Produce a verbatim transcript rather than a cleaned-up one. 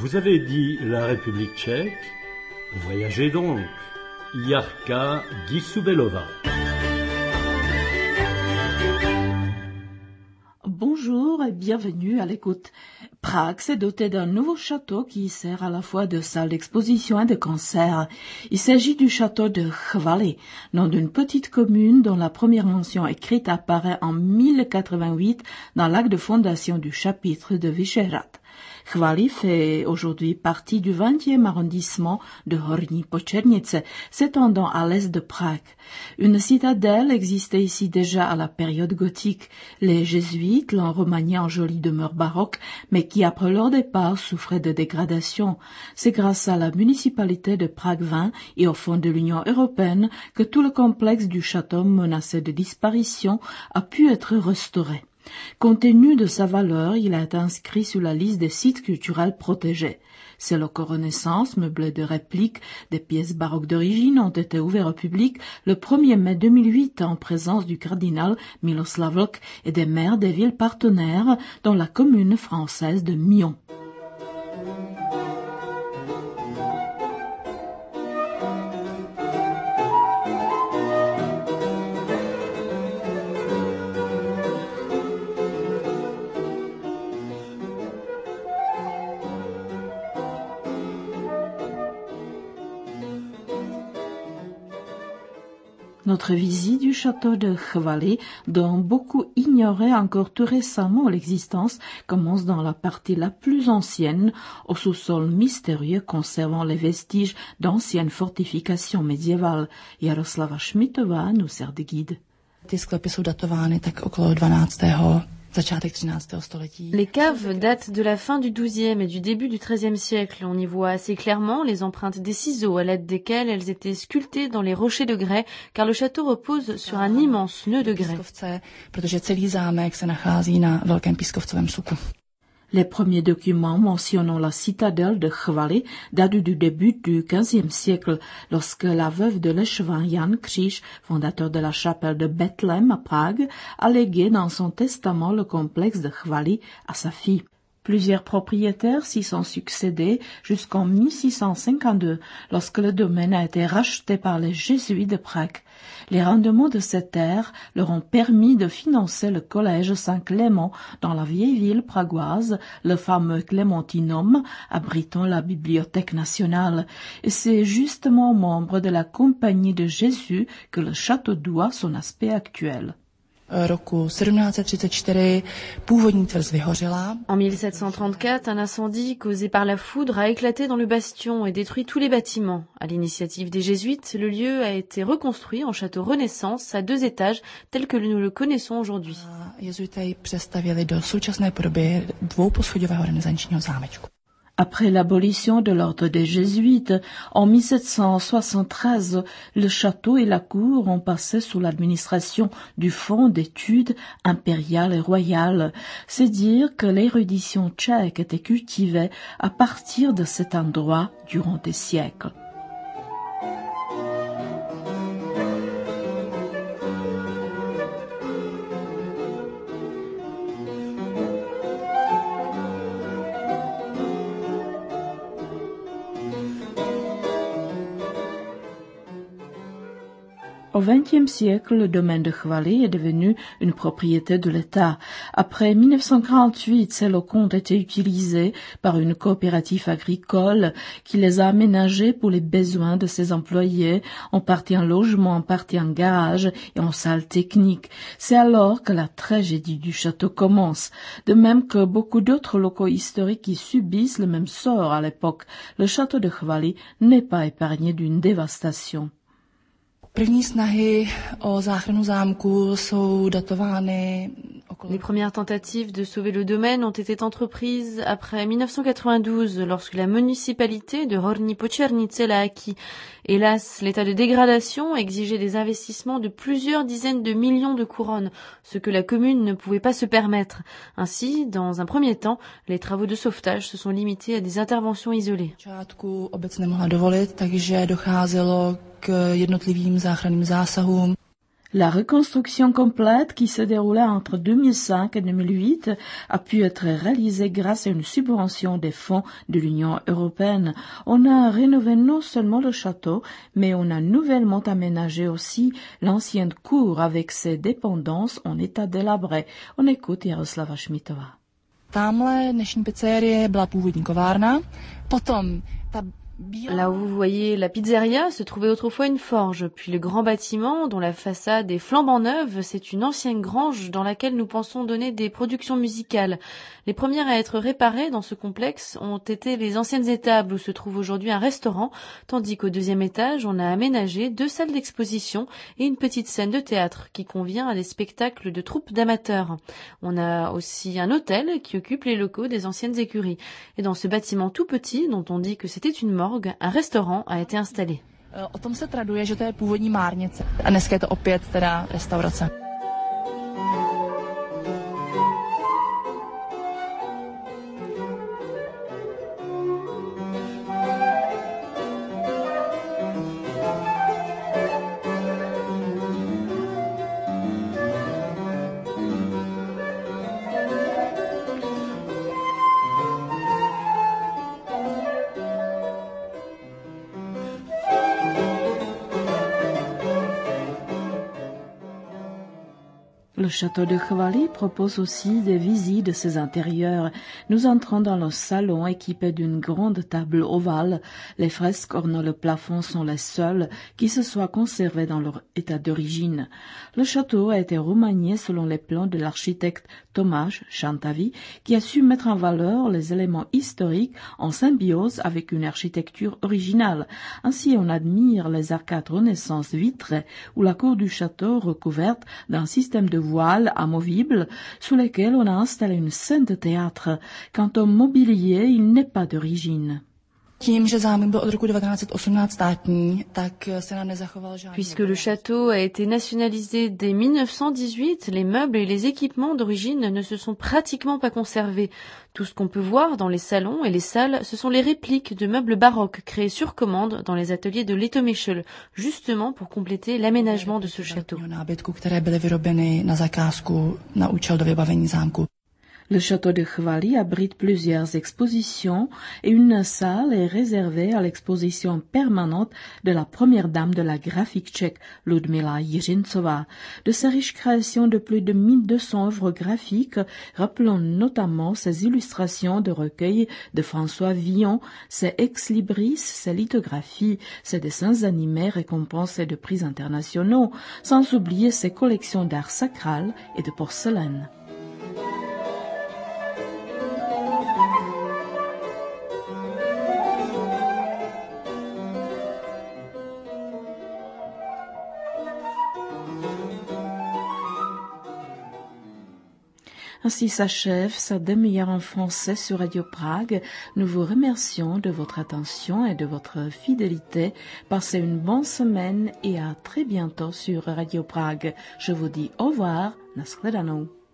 Vous avez dit la République tchèque? Voyagez donc. Jarka Gisubelová. Bonjour et bienvenue à l'écoute. Prague s'est dotée d'un nouveau château qui sert à la fois de salle d'exposition et de concert. Il s'agit du château de Chvaly, nom d'une petite commune dont la première mention écrite apparaît en mille quatre-vingt-huit dans l'acte de fondation du chapitre de Vyšehrad. Chvaly fait aujourd'hui partie du vingtième arrondissement de Horní Počernice, s'étendant à l'est de Prague. Une citadelle existait ici déjà à la période gothique. Les jésuites l'ont remaniée en jolie demeure baroque, mais qui après leur départ souffrait de dégradation. C'est grâce à la municipalité de Prague vingt et au fonds de l'Union européenne que tout le complexe du château menacé de disparition a pu être restauré. Compte tenu de sa valeur, il a été inscrit sur la liste des sites culturels protégés. Ces locaux Renaissance, meublés de répliques, des pièces baroques d'origine, ont été ouverts au public le premier mai deux mille huit en présence du cardinal Miloslav Vlk et des maires des villes partenaires, dont la commune française de Myon. Notre visite du château de Chvaly, dont beaucoup ignoraient encore tout récemment l'existence, commence dans la partie la plus ancienne, au sous-sol mystérieux conservant les vestiges d'anciennes fortifications médiévales. Jaroslava Šmitová nous sert de guide. Ty sklepy jsou datovány tak okolo dvanáctého začátek třináctého století. Les caves datent de la fin du douzième et du début du treizième siècle. On y voit assez clairement les empreintes des ciseaux à l'aide desquels elles étaient sculptées dans les rochers de grès, car le château repose sur un immense nœud de grès. Protože celý zámek se nachází na velkém pískovcovém suku. Les premiers documents mentionnant la citadelle de Chvaly datent du début du quinzième siècle, lorsque la veuve de l'échevin Jan Kříž, fondateur de la chapelle de Bethléem à Prague, a légué dans son testament le complexe de Chvaly à sa fille. Plusieurs propriétaires s'y sont succédés jusqu'en mille six cent cinquante-deux, lorsque le domaine a été racheté par les jésuites de Prague. Les rendements de ces terres leur ont permis de financer le collège Saint-Clément dans la vieille ville pragoise, le fameux Clémentinum, abritant la Bibliothèque nationale. Et c'est justement aux membres de la Compagnie de Jésus que le château doit son aspect actuel. Roku sedmnáct set třicet čtyři původní tvrz vyhořela. En mille sept cent trente-quatre, un incendie causé par la foudre a éclaté dans le bastion et détruit tous les bâtiments. À l'initiative des jésuites, le lieu a été reconstruit en château Renaissance à deux étages tel que nous le connaissons aujourd'hui. Jezuité ji přestavěli do současné podoby dvouposchodového renesančního zámečku. Après l'abolition de l'ordre des Jésuites, en mille sept cent soixante-treize, le château et la cour ont passé sous l'administration du Fonds d'études impériales et royales. C'est dire que l'érudition tchèque était cultivée à partir de cet endroit durant des siècles. Au vingtième siècle, le domaine de Chvaly est devenu une propriété de l'État. Après mille neuf cent quarante-huit, ces locaux ont été utilisés par une coopérative agricole qui les a aménagés pour les besoins de ses employés, en partie en logement, en partie en garage et en salle technique. C'est alors que la tragédie du château commence. De même que beaucoup d'autres locaux historiques qui subissent le même sort à l'époque, le château de Chvaly n'est pas épargné d'une dévastation. První snahy o záchranu zámku jsou datovány. Les premières tentatives de sauver le domaine ont été entreprises après mille neuf cent quatre-vingt-douze, lorsque la municipalité de Horní Počernice l'a acquis. Hélas, l'état de dégradation exigeait des investissements de plusieurs dizaines de millions de couronnes, ce que la commune ne pouvait pas se permettre. Ainsi, dans un premier temps, les travaux de sauvetage se sont limités à des interventions isolées. Počátku obec nemohla dovolit, takže docházelo k jednotlivým záchranným zásahům. La reconstruction complète qui se déroulait entre deux mille cinq et deux mille huit a pu être réalisée grâce à une subvention des fonds de l'Union européenne. On a rénové non seulement le château, mais on a nouvellement aménagé aussi l'ancienne cour avec ses dépendances en état délabré. On écoute Jaroslava Šmitová. Tamhle dnešní pizzerie byla původní kovárna, potom ta Là où vous voyez la pizzeria se trouvait autrefois une forge, puis le grand bâtiment dont la façade est flambant neuve, c'est une ancienne grange dans laquelle nous pensons donner des productions musicales. Les premières à être réparées dans ce complexe ont été les anciennes étables où se trouve aujourd'hui un restaurant, tandis qu'au deuxième étage on a aménagé deux salles d'exposition et une petite scène de théâtre qui convient à des spectacles de troupes d'amateurs. On a aussi un hôtel qui occupe les locaux des anciennes écuries. Et dans ce bâtiment tout petit dont on dit que c'était une morgue, un restaurant a été installé. O tom se traduje, že to je původní márnice. A dneska je to opět teda restaurace. Le château de Chvali propose aussi des visites de ses intérieurs. Nous entrons dans le salon équipé d'une grande table ovale. Les fresques ornant le plafond sont les seules qui se soient conservées dans leur état d'origine. Le château a été remanié selon les plans de l'architecte Tomáš Šantavý, qui a su mettre en valeur les éléments historiques en symbiose avec une architecture originale. Ainsi, on admire les arcades Renaissance vitrées ou la cour du château recouverte d'un système de voiles amovibles sous lesquels on a installé une scène de théâtre. Quant au mobilier, il n'est pas d'origine. Puisque le château a été nationalisé dès mille neuf cent dix-huit, les meubles et les équipements d'origine ne se sont pratiquement pas conservés. Tout ce qu'on peut voir dans les salons et les salles, ce sont les répliques de meubles baroques créés sur commande dans les ateliers de Litomyšl, justement pour compléter l'aménagement de ce château. Le château de Chvali abrite plusieurs expositions et une salle est réservée à l'exposition permanente de la première dame de la graphique tchèque, Ludmila Jiřincová. De ses riches créations de plus de mille deux cents œuvres graphiques, rappelons notamment ses illustrations de recueils de François Villon, ses ex-libris, ses lithographies, ses dessins animés récompensés de prix internationaux, sans oublier ses collections d'art sacral et de porcelaine. Ainsi s'achève sa demi-heure en français sur Radio Prague. Nous vous remercions de votre attention et de votre fidélité. Passez une bonne semaine et à très bientôt sur Radio Prague. Je vous dis au revoir, na shledanou.